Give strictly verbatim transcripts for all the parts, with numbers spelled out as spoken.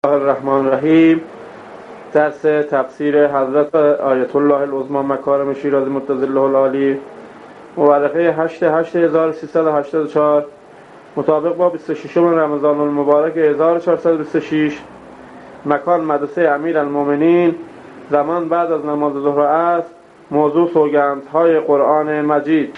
الرحمن الرحیم. درس تفسیر حضرت آیت الله العظمی مکارم شیرازی متظله العالی، مورخه هشت هشت هزار و سیصد و هشتاد و چهار، مطابق با بیست و ششم رمضان المبارک هزار و چهارصد و بیست و شش. مکان مدرسه امیرالمومنین، زمان بعد از نماز ظهر و عصر. موضوع سوگندهای قرآن مجید.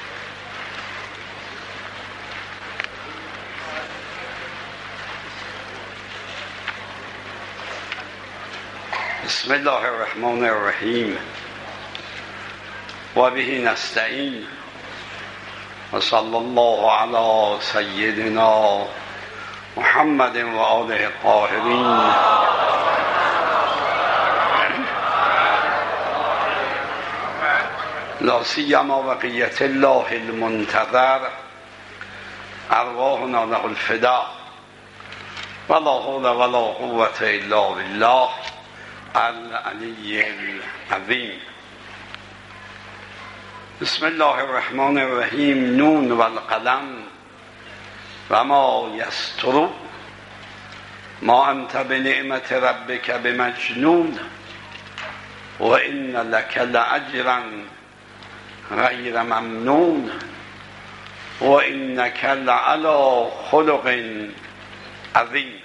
بسم الله الرحمن الرحیم و به نستعین و صلی الله علی سیدنا محمد و آله الطاهرین. لا سیما بقیة الله المنتظر، ارواحنا له الفداء، ولا حول ولا قوة الا بالله العلی العظیم. بسم الله الرحمن الرحیم. نون و القلم و ما یسطرون، ما انت بنعمت ربک بمجنون و ان لک لاجرا غیر ممنون و انک لعلی خلق عظیم.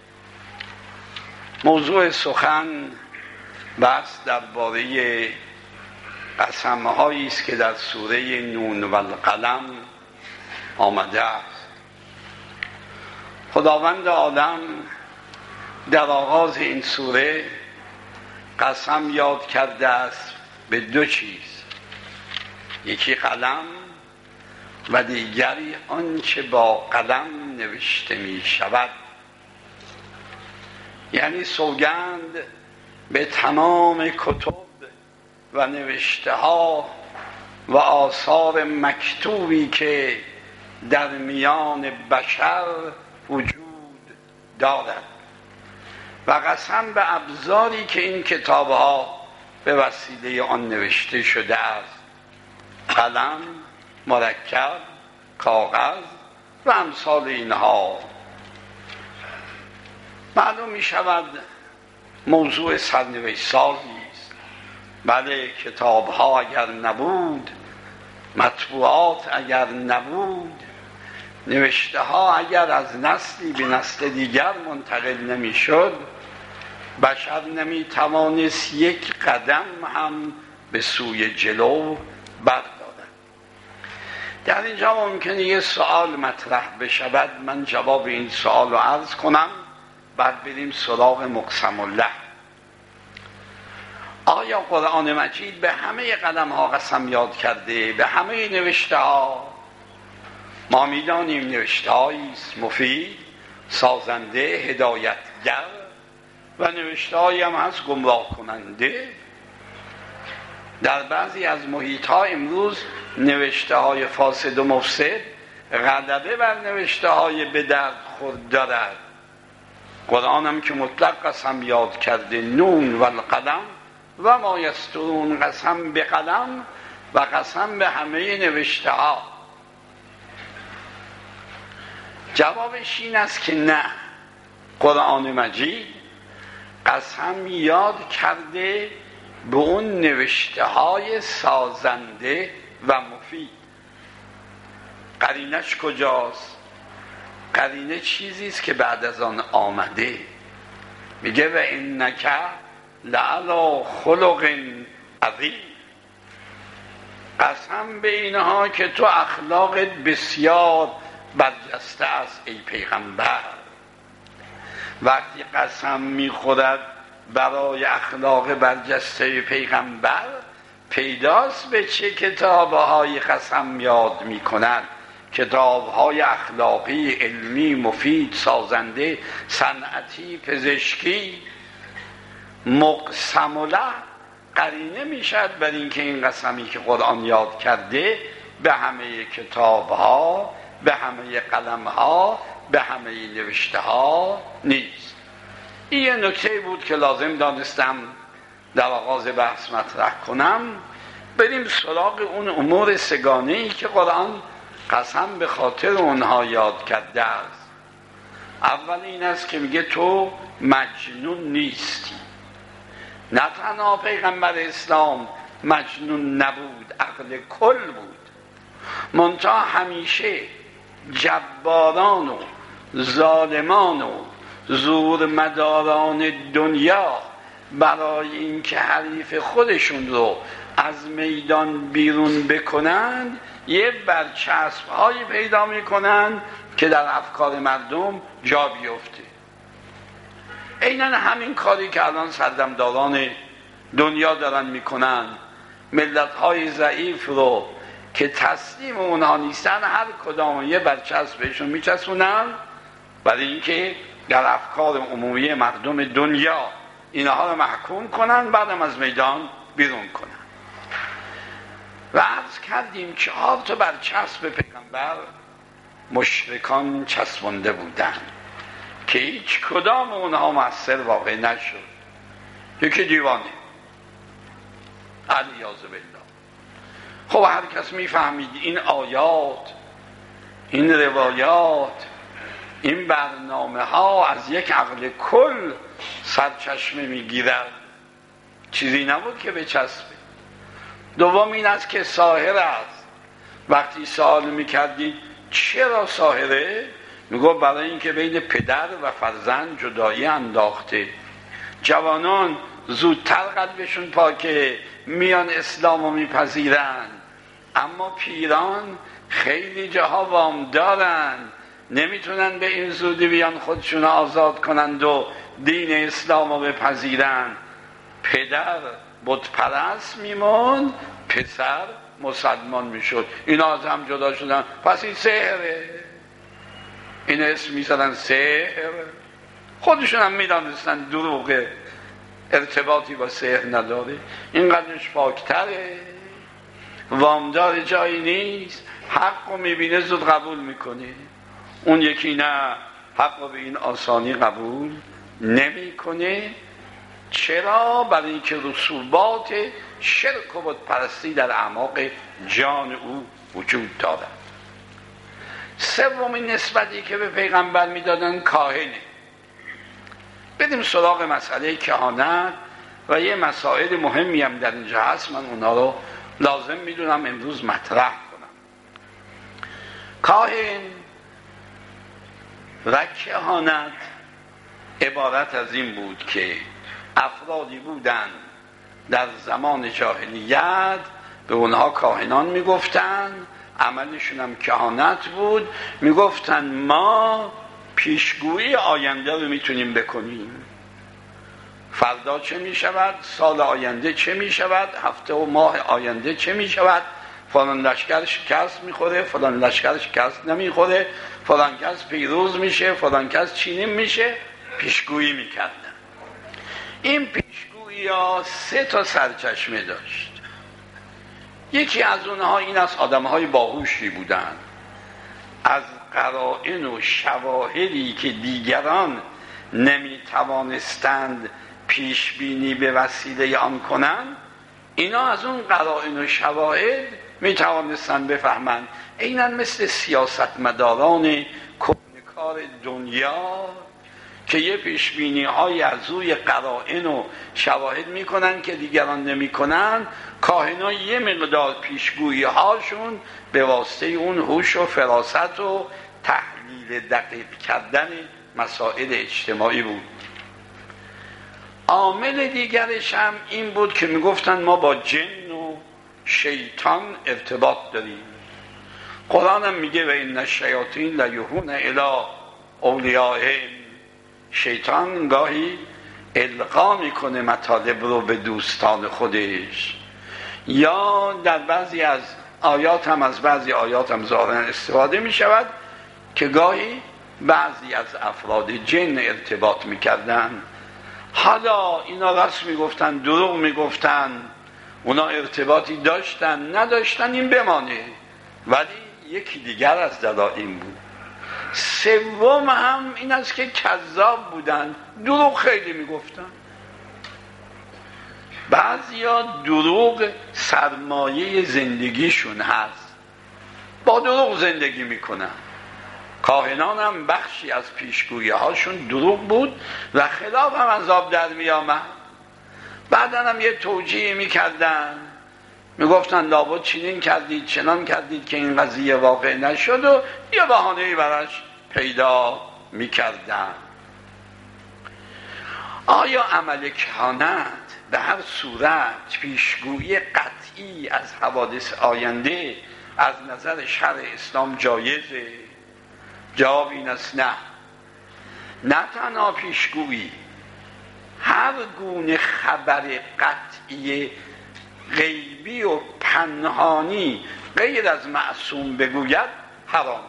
موضوع سخن بحث درباره قسم‌هایی است که در سوره نون و القلم آمده است. خداوند عالم در آغاز این سوره قسم یاد کرده است به دو چیز، یکی قلم و دیگری آنچه با قلم نوشته می شود. یعنی سوگند به تمام کتب و نوشته ها و آثار مکتوبی که در میان بشر وجود دارد و قسم به ابزاری که این کتاب ها به وسیله آن نوشته شده است: قلم، مرکب، کاغذ و امثال اینها. معلوم می شود موضوع سرنوشت سازی است. بله، کتاب ها اگر نبود، مطبوعات اگر نبود، نوشته ها اگر از نسلی به نسل دیگر منتقل نمی شد، بشر نمی توانست یک قدم هم به سوی جلو بردارد. در اینجا ممکنه یه سوال مطرح بشود، من جواب این سوال رو عرض کنم، بعد بریم سراغ مقسم الله. آیا قرآن مجید به همه قلم ها قسم یاد کرده؟ به همه نوشته ها؟ ما میدانیم نوشته هایی است مفید، سازنده، هدایتگر و نوشته هایی هم هست گمراه کننده. در بعضی از محیط ها امروز نوشته های فاسد و مفسد غلبه بر نوشته های به درد خورد دارد. قرآن هم که مطلق قسم یاد کرده، نون و القلم و ما یسطرون، قسم به قلم و قسم به همه نوشته ها. جوابش این است که نه، قرآن مجید قسم یاد کرده به اون نوشته های سازنده و مفید. قرینش کجاست؟ قرینه چیزی است که بعد از آن آمده. میگه و انک لعلی خلق عظیم، قسم به اینها که تو اخلاقت بسیار برجسته است ای پیغمبر. وقتی قسم میخورد برای اخلاق برجسته پیغمبر، پیداست به چه کتابهای قسم یاد میکند. کتاب‌های اخلاقی، علمی، مفید، سازنده، صنعتی، پزشکی. مقسم له قرینه میشد بر اینکه این قسمی که قرآن یاد کرده به همه کتاب‌ها، به همه قلم‌ها، به همه نوشته‌ها نیست. این یه نکته بود که لازم دانستم در آغاز بحث مطرح کنم. بریم سراغ اون امور سگانه‌ای که قرآن قسم به خاطر اونها یاد کرده است. اول این است که میگه تو مجنون نیستی. نه تنها پیغمبر اسلام مجنون نبود، عقل کل بود، منتها همیشه جباران و ظالمان و زور مداران دنیا برای اینکه حریف خودشون رو از میدان بیرون بکنند یه برچسب هایی پیدا میکنند که در افکار مردم جا بیفته. عیناً همین کاری که الان سردمداران دنیا دارن میکنن، ملت های ضعیف رو که تسلیم اونها نیستن هر کدام یه برچسب بهشون میچسبونن برای اینکه در افکار عمومی مردم دنیا اینها رو محکوم کنن، بعدم از میدان بیرون کنن. و عرض کردیم چهار تا برچسب پیغمبر مشرکان چسبونده بودن که هیچ کدام اونها مؤثر واقع نشد. یکی دیوانه، علیاذ بالله. خب هر کس میفهمید این آیات، این روایات، این برنامه ها از یک عقل کل سرچشمه میگیرد، چیزی نبود که بچسبه. دوم این است که ساحر است. وقتی سوال میکردید چرا ساحره؟ میگو برای اینکه بین پدر و فرزند جدایی انداخته. جوانان زودتر قلبشون پاکه، میان اسلامو میپذیرن، اما پیران خیلی جاها وام دارن، نمیتونن به این زودی بیان خودشون آزاد کنند و دین اسلامو بپذیرن. پدر بت پرست میمون، پسر مسلمان میشد. اینا از هم جدا شدن، پس این سحره. این اسم میزدن سحر، خودشون هم میدانستن دروغه، ارتباطی با سحر نداره، اینقدرش پاکتره، وامدار جایی نیست، حق رو میبینه زود قبول میکنه. اون یکی نه، حق رو به این آسانی قبول نمیکنه. چرا؟ برای اینکه رسوبات شرک و بت پرستی در اعماق جان او وجود دارد. سومین نسبتی که به پیغمبر میدادن کاهنه. بدیم سراغ مسئله کهانت و یه مسائل مهمی هم در اینجا هست، من اونا رو لازم میدونم امروز مطرح کنم. کاهن و کهانت عبارت از این بود که افرادی بودن در زمان جاهلیت به اونها کاهنان میگفتن، عملشون هم کهانت بود. میگفتن ما پیشگویی آینده رو میتونیم بکنیم، فردا چه میشود، سال آینده چه میشود، هفته و ماه آینده چه میشود، فلان لشکر شکست میخوره، فلان لشکر شکست نمیخوره، فلان کس پیروز میشه، فلان کس چینی میشه. پیشگویی میکردن. این پیشگویی ها سه تا سرچشمه داشت. یکی از اونها این از آدمهای باهوشی بودن، از قرائن و شواهدی که دیگران نمیتوانستند پیش بینی به وسیله آن کنند، اینا از اون قرائن و شواهد میتوانستند بفهمند. عیناً مثل سیاستمداران کهنکار دنیا که یه پیش بینی های از روی قرائن و شواهد میکنن که دیگران نمیکنن. کاهنا یه مقدار پیشگویی هاشون به واسطه اون هوش و فراست و تحلیل دقیق کردن مسائل اجتماعی بود. عامل دیگرش هم این بود که میگفتن ما با جن و شیطان ارتباط داریم. قرآن هم میگه و این الشیاطین لیوحون الی اولیائهم، شیطان گاهی القا میکنه مطالب رو به دوستان خودش. یا در بعضی از آیات هم از بعضی آیات هم ظاهرا استفاده میشود که گاهی بعضی از افراد جن ارتباط میکردن. حالا اینا راست میگفتن، دروغ میگفتن، اونا ارتباطی داشتن نداشتن این بمانه، ولی یکی دیگر از دلایل بود. سوم هم این است که کذاب بودن، دروغ خیلی میگفتن. بعضیا دروغ سرمایه زندگیشون هست، با دروغ زندگی میکنن. کاهنان هم بخشی از پیشگویی هاشون دروغ بود و خلاف هم از آب در می آمد. بعدن هم یه توجیه می کردن، می گفتن لابد چنین کردید چنان کردید که این قضیه واقع نشد و یه بهانه‌ای براش پیدا می کردن. آیا عمل کهانت به هر صورت پیشگویی قطعی از حوادث آینده از نظر شرع اسلام جایزه؟ جواب این است نه. نه تنها پیشگویی، هر گونه خبر قطعی غیبی و پنهانی غیر از معصوم بگوید حرام.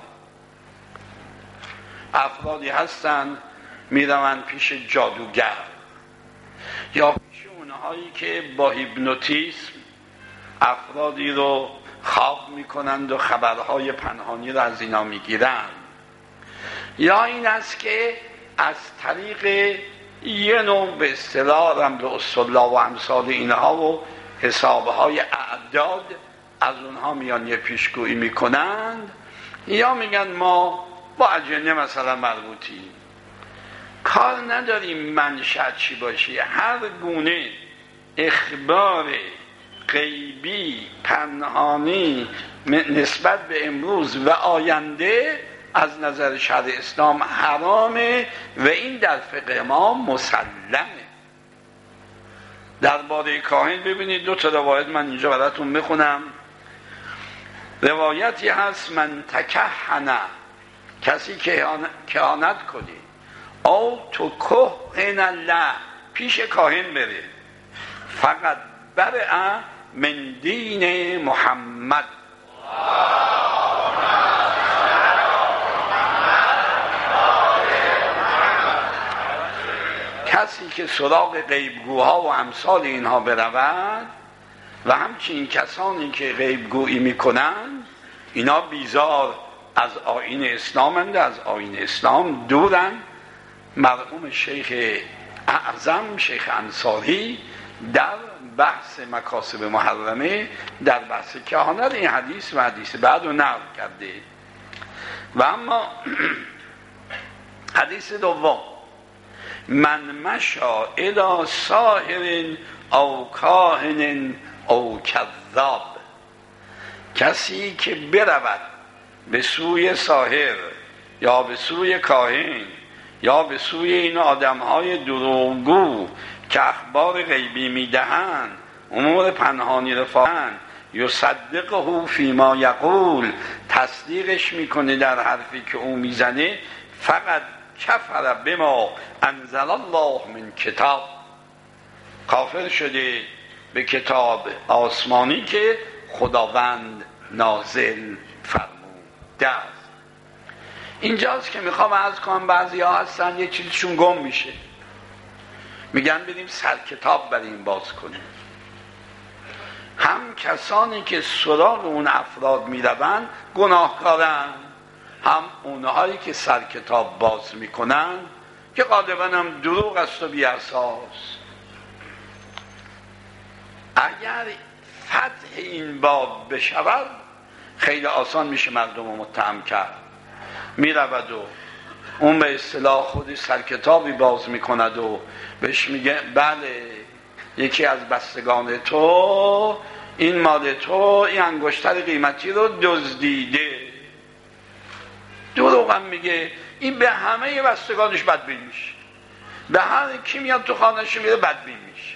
افرادی هستند میروند پیش جادوگر یا پیش اونهایی که با هیپنوتیسم افرادی رو خواب میکنند و خبرهای پنهانی رو از اینا میگیرند، یا این است که از طریق یه نوع به اصطلاح رمل الصلا و امثال اینها و حسابهای اعداد از اونها میان یه پیشگویی میکنند، یا میگن ما با اجنه مثلا مربوطیم، کار نداریم منشأ چی باشه. هر گونه اخبار غیبی پنهانی نسبت به امروز و آینده از نظر شرع اسلام حرامه و این در فقه ما مسلمه. درباره کاهن ببینید دو تا روایت من اینجا براتون میخونم. روایتی هست من تکهن، کسی که کهانت کنه، او تو کهن الله، پیش کاهن بره، فقط برع من دین محمد، کسی که سراغ غیبگوها و امثال اینها برود و همچنین کسانی که غیبگویی میکنند اینا بیزار از آیین اسلامند، از آیین اسلام دورن. مرحوم شیخ اعظم شیخ انصاری در بحث مکاسب محرمه در بحث کهانت این حدیث و حدیث بعد رو نقل کرده. و اما حدیث دوم، من مشا الی ساحر او کاهن او کذاب، کسی که برود به سوی ساحر یا به سوی کاهن یا به سوی این آدم‌های دروغگو که اخبار غیبی میدهند، امور پنهانی رفاهند، یصدقه فیما یقول، تصدیقش میکنه در حرفی که او میزنه، فقط کفر بما انزل الله من کتاب، کافر شده به کتاب آسمانی که خداوند نازل فرموده است. اینجاست که میخوام عرض کنم بعضی ها هستن یه چیزشون گم میشه، میگن بریم سر کتاب بریم باز کنیم. هم کسانی که سراغ اون افراد میروند گناهکارن، هم اونهایی که سر کتاب باز میکنن که غالبا هم دروغ است و بی اساس. اگر فتح این باب بشود خیلی آسان میشه مردم رو متهم کرد. میرود و اون به اصطلاح خودی سر کتابی باز میکند و بهش میگه بله یکی از بستگان تو این مال تو این انگشتر قیمتی رو دزدیده. دروغ هم میگه. این به همه بستگانش بدبین میشه، به هر کی میاد تو خانهش میره بدبین میشه.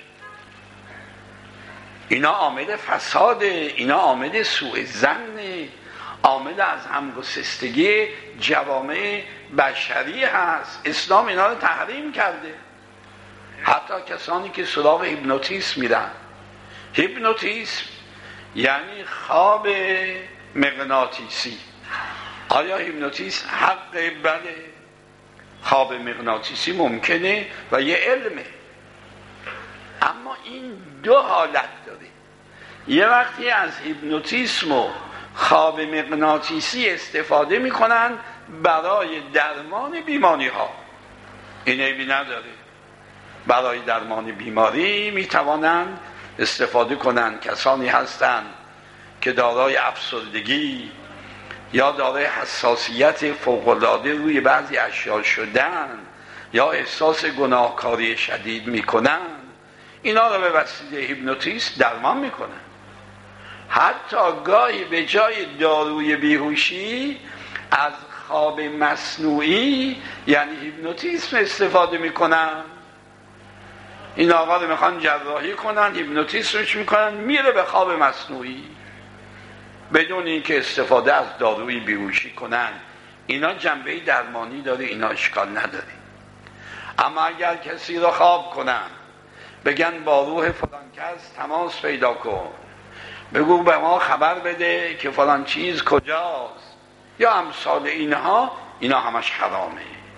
اینا عامل فساده، اینا عامل سوء ظن، عامل از همگسستگی جوامع بشری هست. اسلام اینا رو تحریم کرده. حتی کسانی که سراغ هیپنوتیسم میرن، هیپنوتیسم یعنی خواب مغناطیسی. آیا هیپنوتیسم حقه؟ بله، خواب مغناطیسی ممکنه و یه علمه، اما این دو حالت داره. یه وقتی از هیپنوتیسم و خواب مغناطیسی استفاده میکنن برای درمان بیماری ها، این عیبی نداره. برای درمان بیماری میتوانند استفاده کنند. کسانی هستند که دارای افسردگی یا دارای حساسیت فوق‌العاده روی بعضی اشیاء شدن یا احساس گناهکاری شدید میکنن، اینا رو به وسیله هیپنوتیزم درمان میکنن. حتی گاهی به جای داروی بیهوشی از خواب مصنوعی یعنی هیپنوتیزم استفاده میکنن. این آقا رو میخوان جراحی کنن، هیپنوتیزمش میکنن، میره به خواب مصنوعی بدون اینکه استفاده از داروی بیهوشی کنن. اینا جنبه درمانی داره، اینا اشکال نداره. اما اگر کسی رو خواب کنن، بگن با روح فلان کس تماس پیدا کن، بگو به ما خبر بده که فلان چیز کجاست یا امثال اینها، اینا همش حرامه.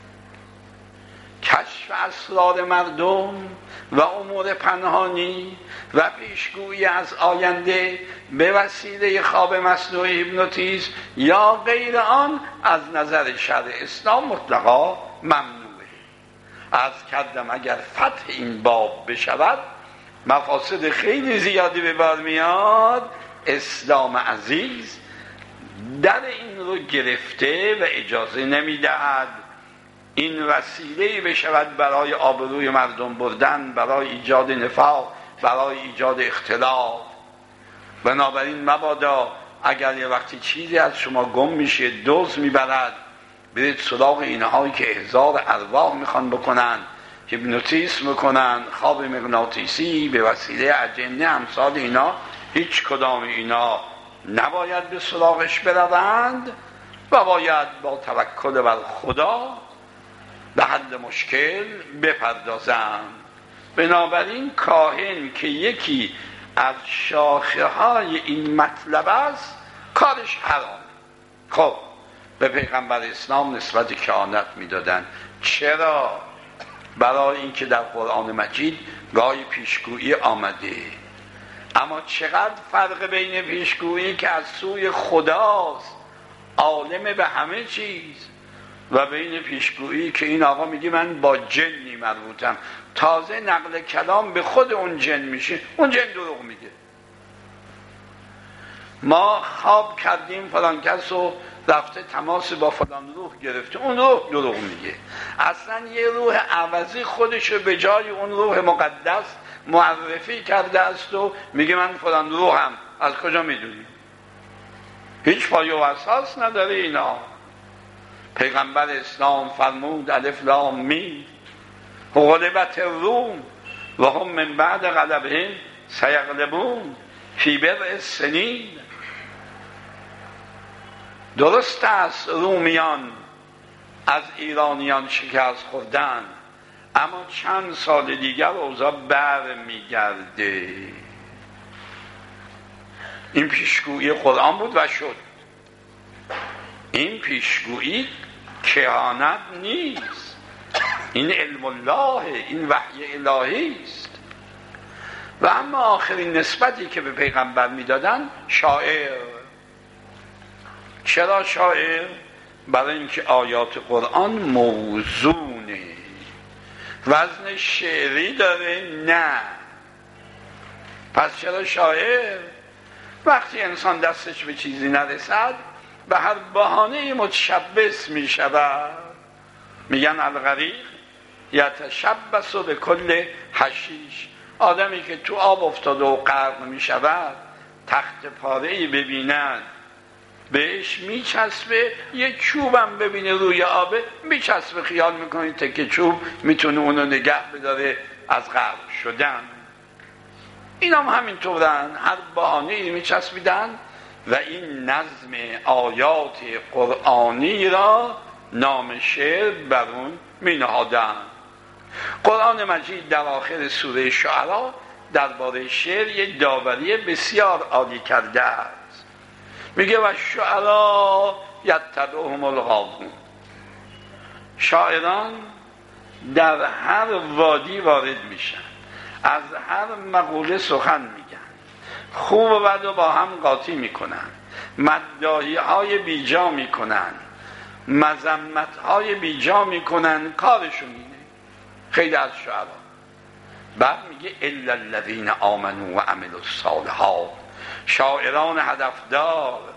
کشف اسرار مردم و امور پنهانی و پیشگویی از آینده به وسیله خواب مصنوعی هیپنوتیزم یا غیر آن از نظر شرع اسلام مطلقا ممنوعه. عرض کردم اگر فتح این باب بشود مفاسد خیلی زیادی به بار میاد. اسلام عزیز در این رو گرفته و اجازه نمیدهد این وسیله‌ای بشود برای آبروی مردم بردن، برای ایجاد نفاق، برای ایجاد اختلاف. بنابراین مبادا اگر یه وقتی چیزی از شما گم میشه، دزد میبرد، برید سراغ اینهایی که احضار ارواح میخوان بکنن، هیپنوتیزم میکنن، خواب مغناطیسی به وسیله اجنه، امثال اینا، هیچ کدام اینا نباید به سراغش بروند و باید با توکل بر خدا به حل مشکل بپردازند. بنابراین کاهن که یکی از شاخه های این مطلب است کارش حرام. خب به پیغمبر اسلام نسبت کهانت میدادن. چرا؟ برای اینکه در قرآن مجید گاهی پیشگویی آمده. اما چقدر فرق بین پیشگویی که از سوی خداست، عالم به همه چیز، و بین پیشگویی که این آقا میگه من با جنی مربوطم، تازه نقل کلام به خود اون جن میشه، اون جن دروغ میگه. ما خواب کردیم فلان کس رو رفته تماس با فلان روح گرفته، اون روح دروغ میگه. اصلا یه روح عوضی خودشو به جای اون روح مقدس معرفی کرده است و میگه من فلان روحم. از کجا میدونی؟ هیچ پایه و اساس نداره اینا. پیغمبر اسلام فرمود الف لام میم غلبت الروم و هم من بعد غلبهم سیغلبون فی بضع سنین. درست است رومیان از ایرانیان شکست خوردن، اما چند سال دیگر اوضاع بر میگرده. این پیشگویی قرآن بود و شد. این پیشگویی کهانت نیست، این علم الله، این وحی الهی است. و اما آخرین نسبتی که به پیغمبر میدادن شاعر. چرا شاعر؟ برای اینکه آیات قرآن موزونه، وزن شعری داره. نه، پس چرا شاعر؟ وقتی انسان دستش به چیزی نرسد به هر بهانه متشبث می شود. میگن الغریق یتشبث به کل حشیش. آدمی که تو آب افتاده و غرق می شود، تخت پاره‌ای ببیند بهش میچسبه، یک چوبم ببینه روی آبه میچسبه، خیال میکنه تکه چوب میتونه اونو نگه بداره از غرق شدن. اینا هم همینطورن، هر بهانه‌ای میچسبیدن و این نظم آیات قرآنی را نام شعر بر اون مینهادن. قرآن مجید در آخر سوره شعرا درباره شعر یک داوری بسیار عالی کرده است. میگه و شعرا یتبعهم الغاوون. شاعران در هر وادی وارد میشن، از هر مقوله سخن میگن، خوب و بد رو با هم قاطی میکنن، مداحی های بیجا میکنن، مذمت های بیجا میکنن، کارشون اینه. خیلی از شعرا. بعد میگه الا الذین آمنوا و عملوا الصالحات. شاعران هدفدار،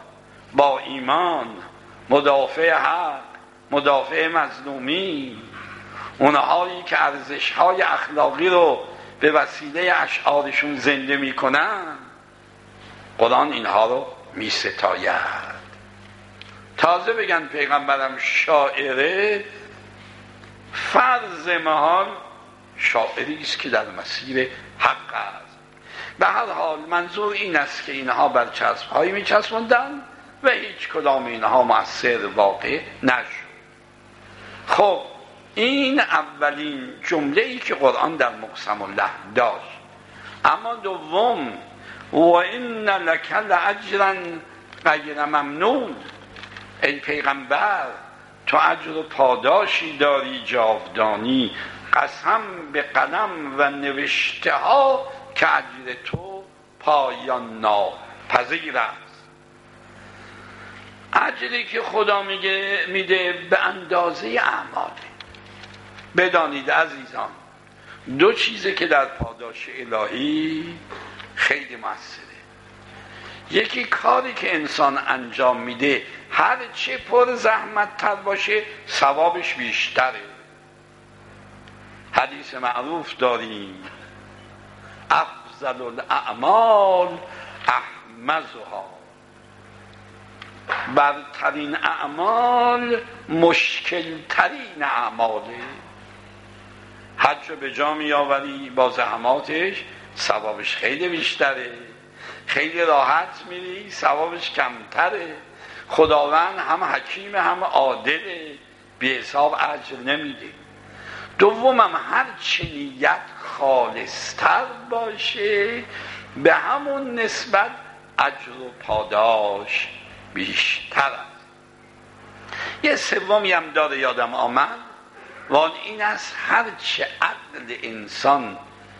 با ایمان، مدافع حق، مدافع مظلومی، اونهایی که ارزش‌های اخلاقی رو به وسیله اشعارشون زنده میکنن، قرآن اینها رو میستاید. تازه بگن پیغمبرم شاعره، فرض محال شاعری است که در مسیر حق است. به هر حال منظور این است که اینها بر چسب‌هایی میچسبوندن و هیچ کدام اینها مؤثر واقع نشد. خب این اولین جمله‌ای که قرآن در مقسم الله داشت. اما دوم، و ان لک لاجرا غیر ممنون، ای پیغمبر تو اجر و پاداشی داری جاودانی، قسم به قلم و نوشته ها که اجر تو پایان ناپذیر است. اجری که خدا میگه میده به اندازه اعماله. بدانید عزیزان، دو چیزه که در پاداش الهی خیلی موثره. یکی کاری که انسان انجام میده هر چه پر زحمت تر باشه ثوابش بیشتره. حدیث معروف داریم، افضل الاعمال احمزها، برترین اعمال مشکل ترین اعماله. حج رو به جا می آوری با زحماتش ثوابش خیلی بیشتره، خیلی راحت میری ثوابش کمتره. خداوند هم حکیم هم عادله، بی حساب اجر نمیده. دومم هر چه نیت خالصتر باشه به همون نسبت اجر و پاداش بیشتر است. یه سومی هم داره یادم آمد، وان این است هر چه عقل انسان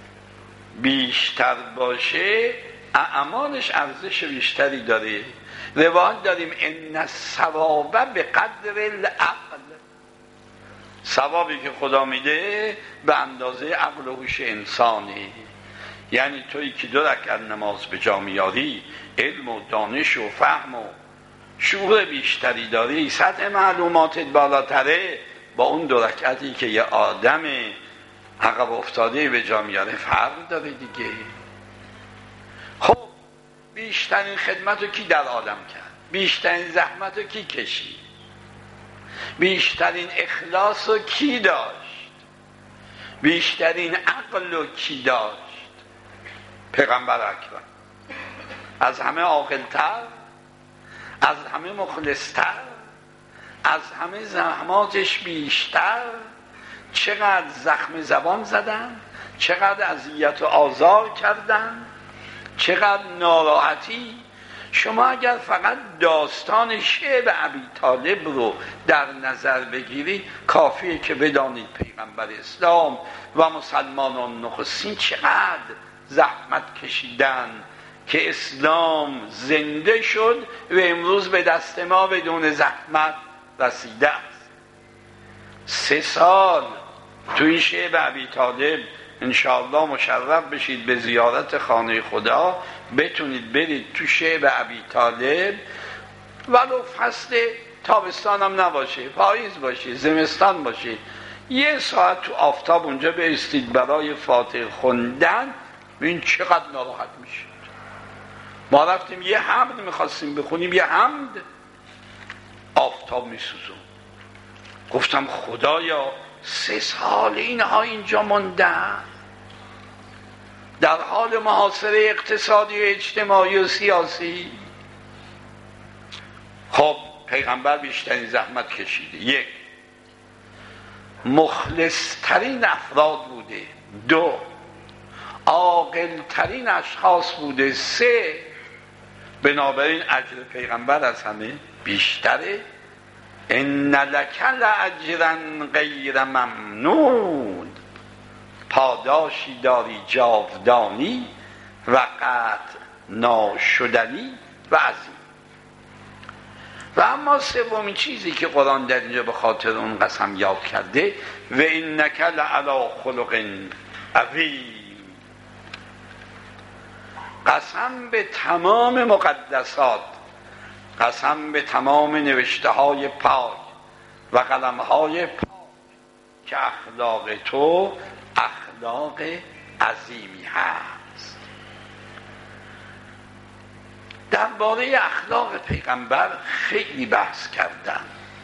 بیشتر باشه اعمالش ارزش بیشتری داره. روایت داریم ان الثواب به قدر العقل، ثوابی که خدا میده به اندازه عقل و هوش انسانه. یعنی تویی که دو رکعت نماز به جا میاری، علم و دانش و فهم و شعور بیشتری داری، سطح معلوماتت بالاتره، با اون دو رکعتی که یه آدم عقب افتاده به جا میاره فرق داره دیگه. خب بیشترین خدمت رو کی در عالم کرد؟ بیشترین زحمت رو کی کشید؟ بیشترین اخلاص رو کی داشت؟ بیشترین عقل رو کی داشت؟ پیغمبر اکرم. از همه عاقل‌تر، از همه مخلص‌تر، از همه زحماتش بیشتر. چقدر زخم زبان زدن، چقدر اذیت و آزار کردن، چقدر ناراحتی. شما اگر فقط داستان شعب ابی طالب رو در نظر بگیرید کافیه که بدانید پیغمبر اسلام و مسلمانان نخستین چقدر زحمت کشیدن که اسلام زنده شد و امروز به دست ما بدون زحمت رسیده است. سه سال توی شعب ابی طالب انشاءالله مشرف بشید به زیارت خانه خدا، بتونید برید تو شعب ابی طالب، ولو فصل تابستان هم نباشه، پاییز باشه، زمستان باشه، یه ساعت تو آفتاب اونجا بایستید برای فاتحه خوندن، ببین چقدر ناراحت میشید. ما رفتیم یه حمد میخواستیم بخونیم، یه حمد، آفتاب میسوزون. گفتم خدایا سه سال اینها اینجا موندن در حال محاصره اقتصادی و اجتماعی و سیاسی. خب پیغمبر بیشترین زحمت کشیده، یک مخلصترین افراد بوده، دو عاقلترین اشخاص بوده، سه بنابراین اجر پیغمبر از همه بیشتره. ان لک لاجرا غیر ممنون، پاداشی داری جاودانی و قطع ناشدنی و عظیم. و اما سومین چیزی که قرآن در اینجا به خاطر اون قسم یاد کرده، و انک لعلی خلق عظیم، قسم به تمام مقدسات، قسم به تمام نوشته های پاک و قلم های پاک که اخلاق تو اخلاق عظیمی هست. درباره اخلاق پیغمبر خیلی بحث کردن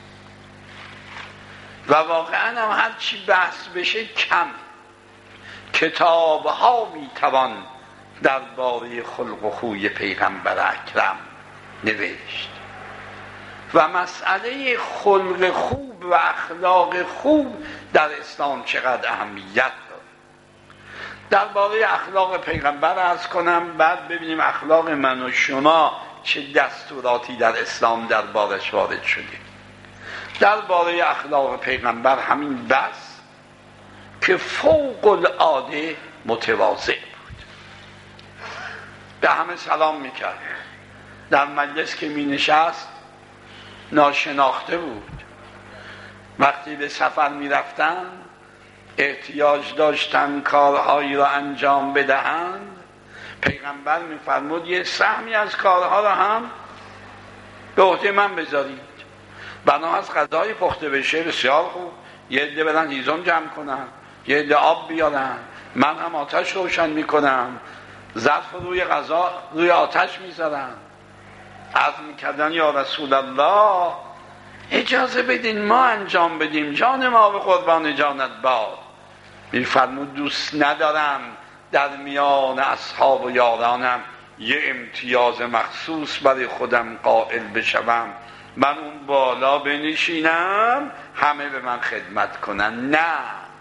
و واقعا هم هر چی بحث بشه کم. کتاب ها میتوان درباره خلق و خوی پیغمبر اکرم نوشت و مسئله خلق خوب و اخلاق خوب در اسلام چقدر اهمیت داره. درباره اخلاق پیغمبر عرض کنم، بعد ببینیم اخلاق من و شما چه دستوراتی در اسلام دربارش وارد شده. درباره اخلاق پیغمبر همین بس که فوق العاده متواضع بود، به همه سلام میکرد، در مجلس که می نشست ناشناخته بود. وقتی به سفر می رفتن احتیاج داشتن کارهایی را انجام بدهند، پیغمبر می فرمود یه سهمی از کارها را هم به عهده من بذارید. بنا از غذای پخته بشه بسیار خوب، یه عده برن هیزم جمع کنن، یه عده آب بیارن، من هم آتش روشن می کنم، ظرف روی غذا روی آتش می زدن. عرض میکردن یا رسول الله اجازه بدین ما انجام بدیم، جان ما به قربان جانت باد. میفرمود دوست ندارم در میان اصحاب و یارانم یه امتیاز مخصوص برای خودم قائل بشوم، من اون بالا بنشینم همه به من خدمت کنن. نه،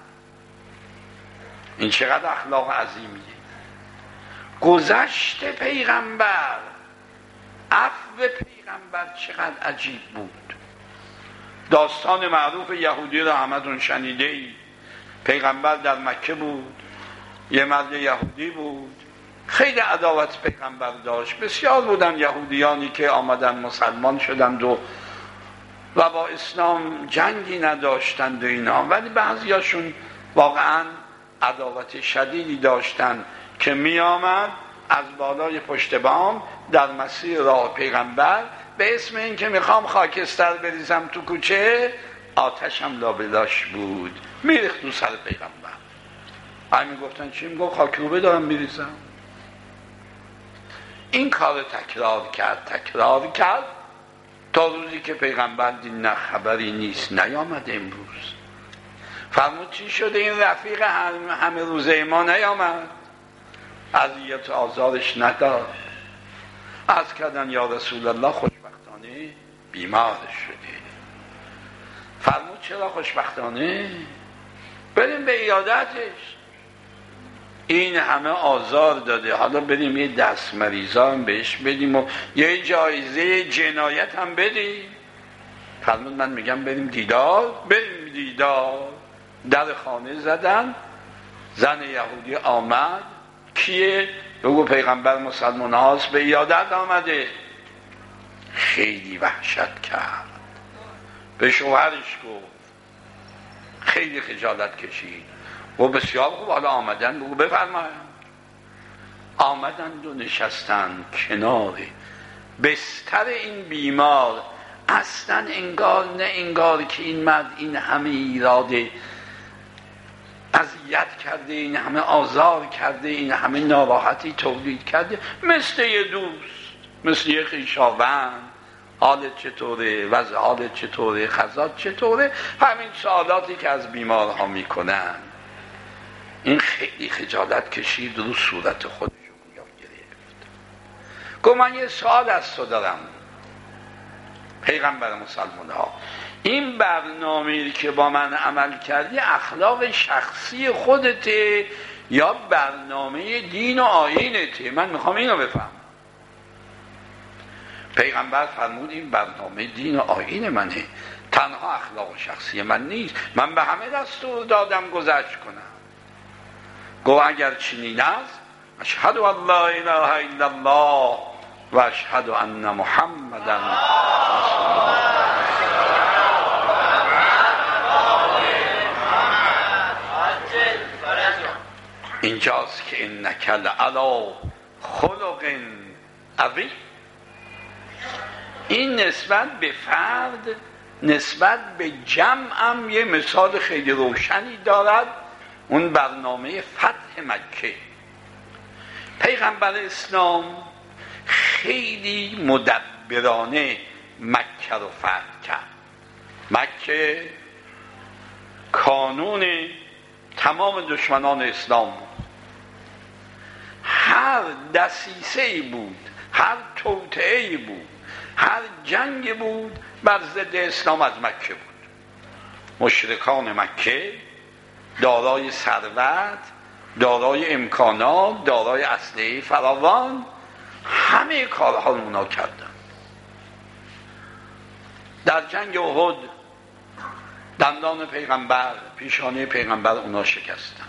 این چقدر اخلاق عظیمیه. گذشت پیغمبر، عفو پیغمبر چقدر عجیب بود. داستان معروف یهودی را همتون شنیده ای. پیغمبر در مکه بود، یه مرد یهودی بود، خیلی عداوت پیغمبر داشت. بسیار بودن یهودیانی که آمدن مسلمان شدند و و با اسلام جنگی نداشتند و اینا، ولی بعضیاشون واقعا عداوت شدیدی داشتن که می آمد از بالای پشت بام در مسیر راه پیغمبر به اسم این که میخوام خاکستر بریزم تو کوچه، آتشم لابلاش بود، میریخت تو سر پیغمبر. همین گفتن چی؟ میگفت خاکروبه دارم میریزم. این کار تکرار کرد تکرار کرد تا روزی که پیغمبر دید نه خبری نیست، نیامد. امروز فرمود چی شده این رفیق همه روزه ما نیامد؟ اذیت آزارش نداد. عرض کردن یا رسول الله خوشبختانه بیمار شده. فرمود چرا خوشبختانه؟ بریم به عیادتش، این همه آزار داده، حالا بریم یه دست مریضا هم بهش بدیم و یه جایزه جنایت هم بدیم. فرمود من میگم بریم دیدار. بریم دیدار. در خانه زدن، زن یهودی آمد. کیه؟ بگو پیغمبر مسلمان هاست، به عیادت آمده. خیلی وحشت کرد، به شوهرش گفت، خیلی خجالت کشید و بسیار خوب حالا آمدن، بگو بفرمایید. آمدند و نشستند کنار بستر این بیمار. اصلا انگار نه انگار که این مرد این همه ایراده اذیت کرده، این همه آزار کرده، این همه ناراحتی تولید کرده. مثل یه دوست، مثل یه خویشاوند، حالت چطوره، وضع حالت چطوره، خزات چطوره، همین سوالاتی که از بیمارها میکنن. این خیلی خجالت کشید، رو صورت خودش رو گرفت. گفت من یه سوال از تو دارم پیغمبر مسلمان ها، این برنامه‌ای که با من عمل کردی اخلاق شخصی خودته یا برنامه دین و آیینته؟ من میخوام اینو بفهم. پیغمبر فرمود این برنامه دین و آیین منه، تنها اخلاق شخصی من نیست. من به همه دستور دادم گذشت کنم. گو اگر چنین است اشهد ان لا اله الا الله و اشهد ان محمدا رسول الله. اینجاست که انک لعلی خلق عظیم. این نسبت به فرد، نسبت به جمع هم یه مثال خیلی روشنی دارد. اون برنامه فتح مکه. پیغمبر اسلام خیلی مدبرانه مکه رو فتح کرد. مکه کانون تمام دشمنان اسلام بود. هر دسیسه‌ای بود، هر توطئه‌ای بود، هر جنگ بود بر ضد اسلام از مکه بود. مشرکان مکه دارای ثروت، دارای امکانات، دارای اسلحه فراوان، همه کارها رو اونا کردن. در جنگ احد دندان پیغمبر، پیشانی پیغمبر اونا شکستن.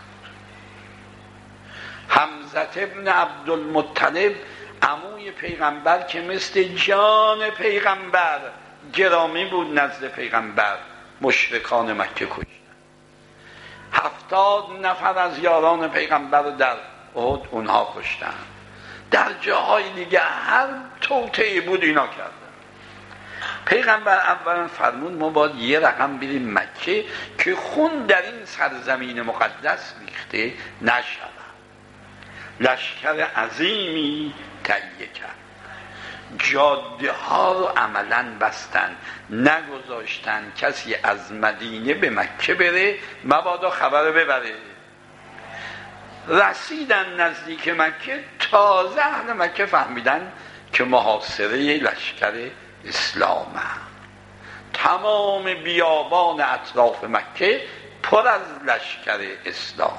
حمزه ابن عبدالمطلب عموی پیغمبر که مثل جان پیغمبر گرامی بود نزد پیغمبر، مشرکان مکه کشتن. هفتاد نفر از یاران پیغمبر رو در احد اونها کشتن. در جاهای دیگه هر توطئه‌ای بود اینا کردن. پیغمبر اولا فرمود ما باید یه رقم بریم مکه که خون در این سرزمین مقدس ریخته نشود. لشکر عظیمی تهیه کرد. جاده ها رو عملاً بستن، نگذاشتن کسی از مدینه به مکه بره مبادا خبر ببره. رسیدن نزدیک مکه، تازه اهل مکه فهمیدن که محاصره لشکر اسلام. تمام بیابان اطراف مکه پر از لشکر اسلام.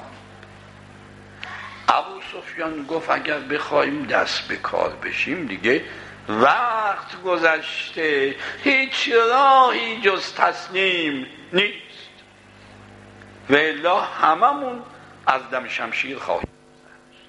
ابو سفیان گفت اگر بخوایم دست به کار بشیم دیگه وقت گذشته، هیچ راهی جز تسلیم نیست و الا هممون از دم شمشیر خواهیم گذشت.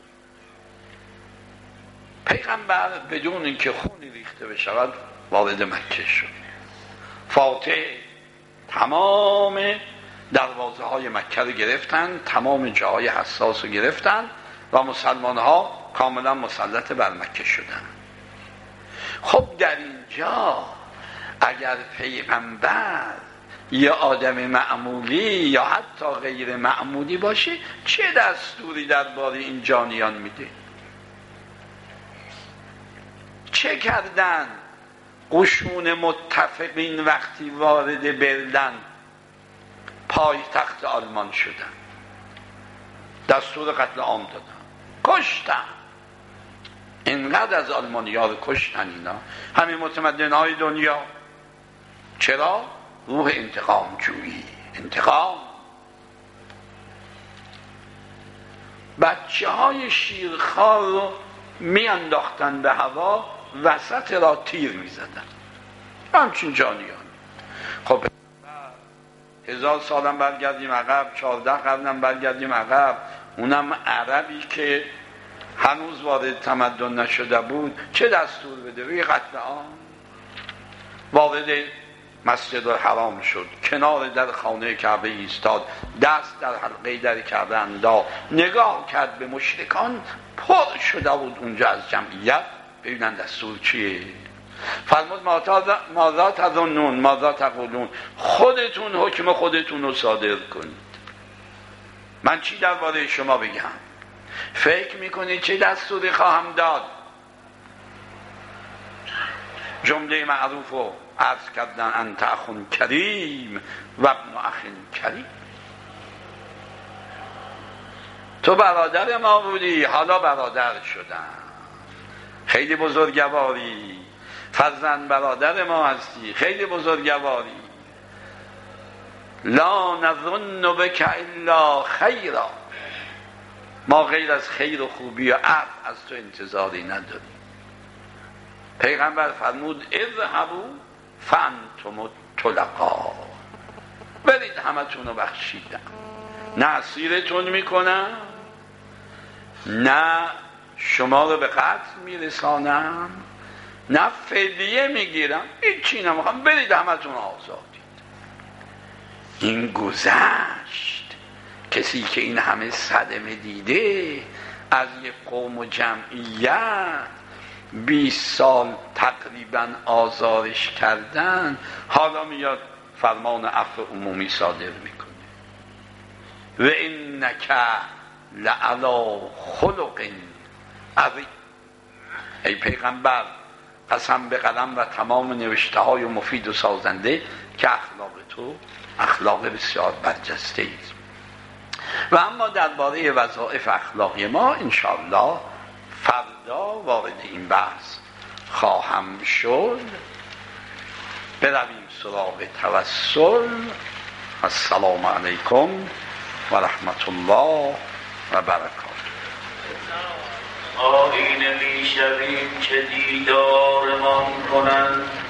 پیغمبر بدون اینکه خونی ریخته بشود وارد مکه شد. فاتح تمام دروازه های مکه رو گرفتن، تمام جاهای حساس رو گرفتن و مسلمان ها کاملا مسلط بر مکه شدن. خب در اینجا اگر پیغمبر یا آدم معمولی یا حتی غیر معمولی باشه چه دستوری درباره این جانیان میده؟ چه کردن قشون متفقین وقتی وارد برلن پای تخت آلمان شدن؟ دستور قتل عام دادن، کشتن. اینقدر از آلمانی‌ها رو کشتن اینا، همین متمدن‌های دنیا. چرا؟ روح انتقام جویی. انتقام. بچه های شیرخوار رو می انداختن به هوا، وسط را تیر می زدن. همچین جانیان. خب هزار سالم برگردیم عقب، چهارده قرنم برگردیم عقب، اونم عربی که هنوز وارد تمدن نشده بود چه دستور بده؟ روی قتل عام. وارد مسجد الحرام شد، کنار در خانه کعبه ایستاد، دست در حلقه در کعبه انداخت، نگاه کرد به مشرکان، پر شده بود اونجا از جمعیت، ببینن دستور چیه. فرمود ماذا تظنون ماذا تقولون، خودتون حکم خودتون رو صادر کنید، من چی درباره شما بگم؟ فکر میکنید چه دستوری خواهم داد؟ جمله معروف رو عرض کردن انت اخون کریم و ابن اخین کریم. تو برادر ما بودی، حالا برادر شدن، خیلی بزرگواری، فرزند برادر ما هستی، خیلی بزرگواری. لا نظن بک الا خیرا، ما غیر از خیر و خوبی و عفو از تو انتظاری نداریم. پیغمبر فرمود اذهبوا فانتم طلقا، برید همتون رو بخشیدم، نه اسیرتون میکنم، نه شما رو به قتل میرسانم، نه فدیه میگیرم، هیچی نمیخوام، برید همتون آزادید. این گذشت. کسی که این همه صدمه دیده از یک قوم و جمعیت بیست سال تقریبا آزارش کردن، حالا میاد فرمان عفو عمومی صادر میکنه. و انک لعلی خلق عظیم. ای پیغمبر قسم به قلم و تمام نوشته های مفید و سازنده که اخلاق تو اخلاق بسیار برجسته است. و اما درباره وظایف اخلاقی ما انشاءالله فردا وارد این بحث خواهم شد. برویم سراغ توسل. السلام علیکم و رحمت الله و برکاته. آینه می شویم که دیدارمان کنند